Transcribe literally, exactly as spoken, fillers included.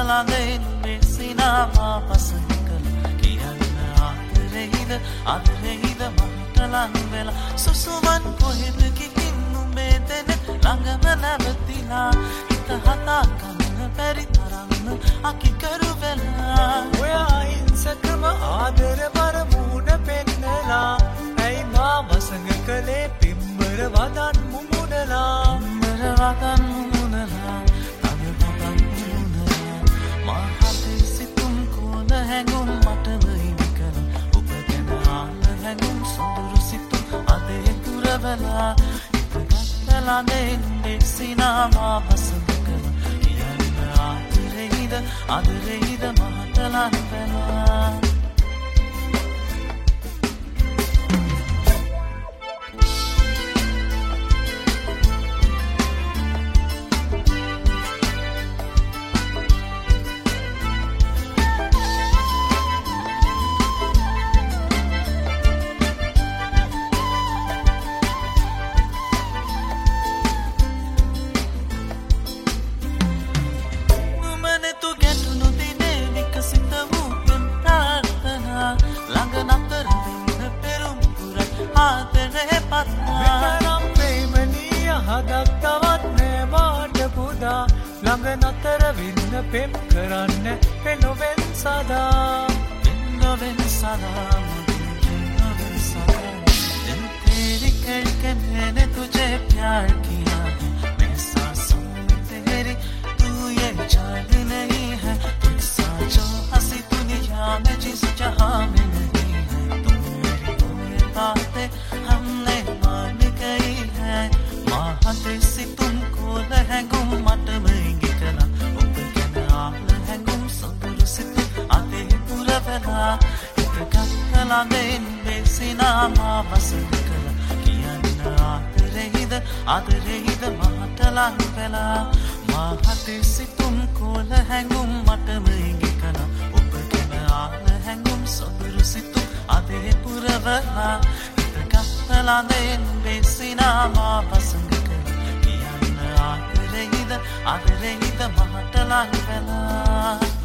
කලඳෙන් මෙසිනා පසඳ කළ කියන්න ආදරෙයිද ආදරෙයිද මට ලං වෙලා සුසුමන් කොහෙද ගිහින් නුඹේ දෙන ළඟම නැවතිලා හිත හතා කන්න බැරි තරම් අකිකරු වෙලා ඔයා හිංසකම ආදර බර මූණ පෙන්නලා ඇයි මා වසඟ කළේ පිම්බර වදන් මුමුණලා පිම්බර වදන් මුමුණලා තව වදන් මුමුණලා මා හදේ සිතුම් කොන හැඟුම් මටම හිමි කර ඔබ ගැන ආල හැඟුම් සොඳුරු සිතුම් අදේ පුරවලා ඉතගත්තලා නෙන්නේ සිනා මා වසඟ කළ කියන්න ආදරෙයිද ආදරෙයිද මට ලං වෙලා ළඟ නතර වෙන්න පෙම් කරන්න පෙනොවෙන් සදා පෙනොවෙන් සදා පෙනොවෙन सदा दिल तेरी धड़कन मैंने तुझे प्यार किया है मैं सांसों में तेरी तू ये जान नहीं है तुझसा जो हंसी दुनिया में जिस जहां में नहीं है तुम मेरी हो ये बातें हमने मान गई है महाते से तुमको लहंगुम मट में කලඳෙන් මෙසිනා පසඳ කළ කියන්න ආදරෙයිද ආදරෙයිද මට ලං වෙලා මා හදේ සිතුම් කොළ හැඟුම් මටම ඉඟි කළ ඔබ ගැන ආල හැඟුම් සොඳුරු සිතුම් අදේ පුරවලා කලඳෙන් මෙසිනා පසඳ කළ කියන්න ආදරෙයිද ආදරෙයිද මට ලං වෙලා